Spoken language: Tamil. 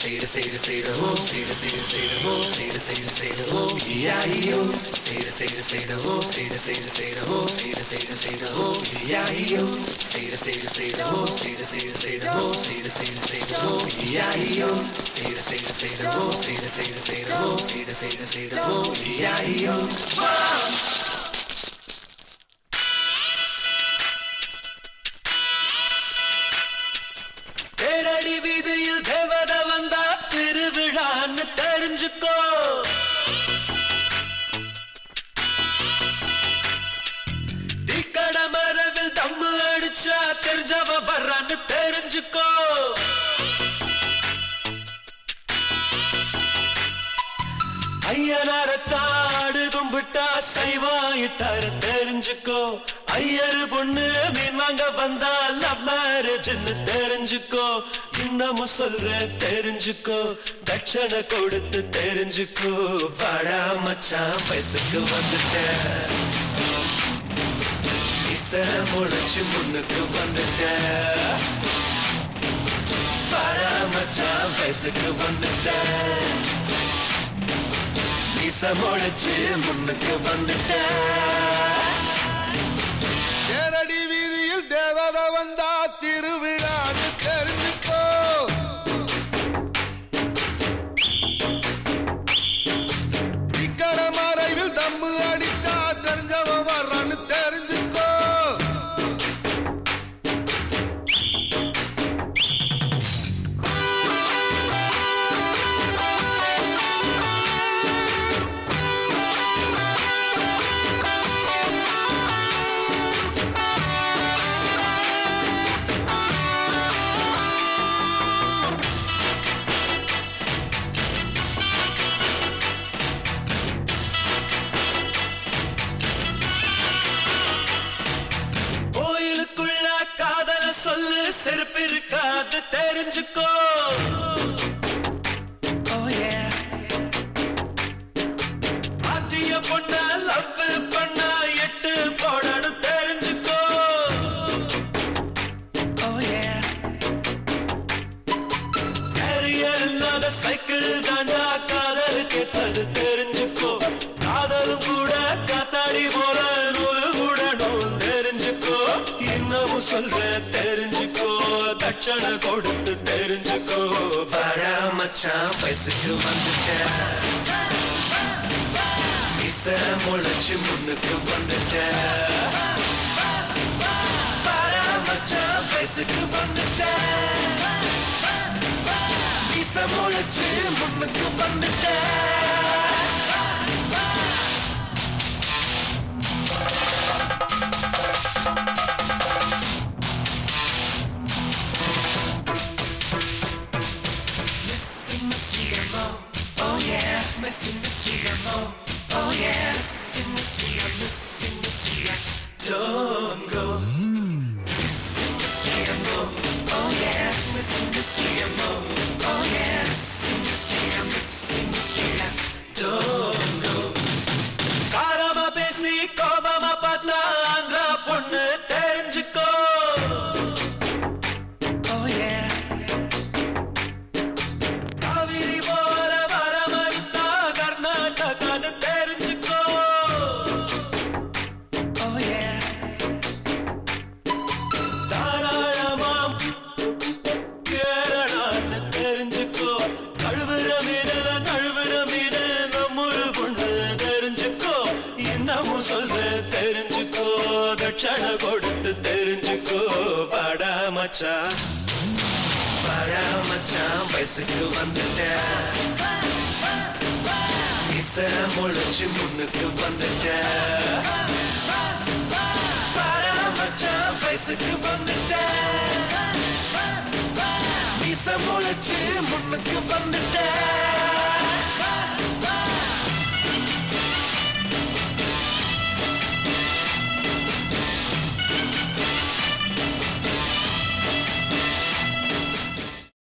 say the ho, say the ho, say the ho, E-I-E-O. Say the ho, say the ho, say the ho, E-I-E-O. Say the ho, say the ho, say the ho, E-I-E-O. Say the ho, say the ho, say the ho, E-I-E-O. தேரடி வீதியில் தேவத வந்தா திருவிழான்னு தெரிஞ்சுக்கோ. தீக்கட மரவில் தம்மு அடிச்சா தெரிஞ்சவ வர்றான்னு தெரிஞ்சுக்கோ. ஐயனாரத்தாடு கும்பிட்டா சைவாயிட்டாரு தெரிஞ்சுக்கோ. ஐயரு பொண்ணு மீன் வாங்க வந்தா லவ் மேரேஜ்னு தெரிஞ்சுக்கோ. இன்னமும் சொல்ற தெரிஞ்சுக்கோ, தட்சணை கொடுத்து தெரிஞ்சுக்கோ. வாடா மச்சான் வயசுக்கு வந்துட்ட, இச முளைச்சு முன்னுக்கு வந்துட்ட. வாடா மச்சான் வயசுக்கு வந்துட்ட, இச முளைச்சு முன்னுக்கு வந்துட்ட. தேரடி வீதியில் தேவத வந்தா திருவிழான்னு தெரிஞ்சுக்கோ. இக்கட மறைவில் தம்மு அடிச்சா தெரிஞ்சவ வர்றான்னு தெரிஞ்சுக்கோ. சொல்லு செருப்பு இருக்காது தெரிஞ்சுக்கோ. ஆத்திய பொண்ண லவ் பண்ணா எட்டு போடணும் தெரிஞ்சுக்கோ. கேரியர் இல்லாத சைக்கிள் தாண்டா காதலுக்கு தது தெரிஞ்சுக்கோ. காதலும் கூட காத்தாடி போல நூறு கூடணும் தெரிஞ்சுக்கோ. இன்னமும் சொல்ற தெரிஞ்சுக்கோ, தட்சணை கொடுத்து தெரிஞ்சுக்கோ. வாடா மச்சான் வயசுக்கு வந்துட்ட, இச முளைச்சு முன்னுக்கு வந்துட்ட. வாடா மச்சான் வயசுக்கு வந்துட்ட, இச முளைச்சு முன்னுக்கு வந்துட்ட. Missing the sweet oh yeah, missing the sweet, don't go. Missing the sweet oh yeah, missing the sweet oh yeah, missing the sweet, don't go. காரமா பேசி கோபமா பார்த்தா ஆந்திரா பொண்ணு தெரிஞ்சுக்கோ. தட்சணை கொடுத்து தெரிஞ்சுக்கோ. வாடா மச்சான், வாடா மச்சான் வயசுக்கு வந்துட்ட, இச முளைச்சு முன்னுக்கு வந்துட்ட. வாடா மச்சான் வயசுக்கு வந்துட்ட, இச முளைச்சு முன்னுக்கு வந்துட்ட.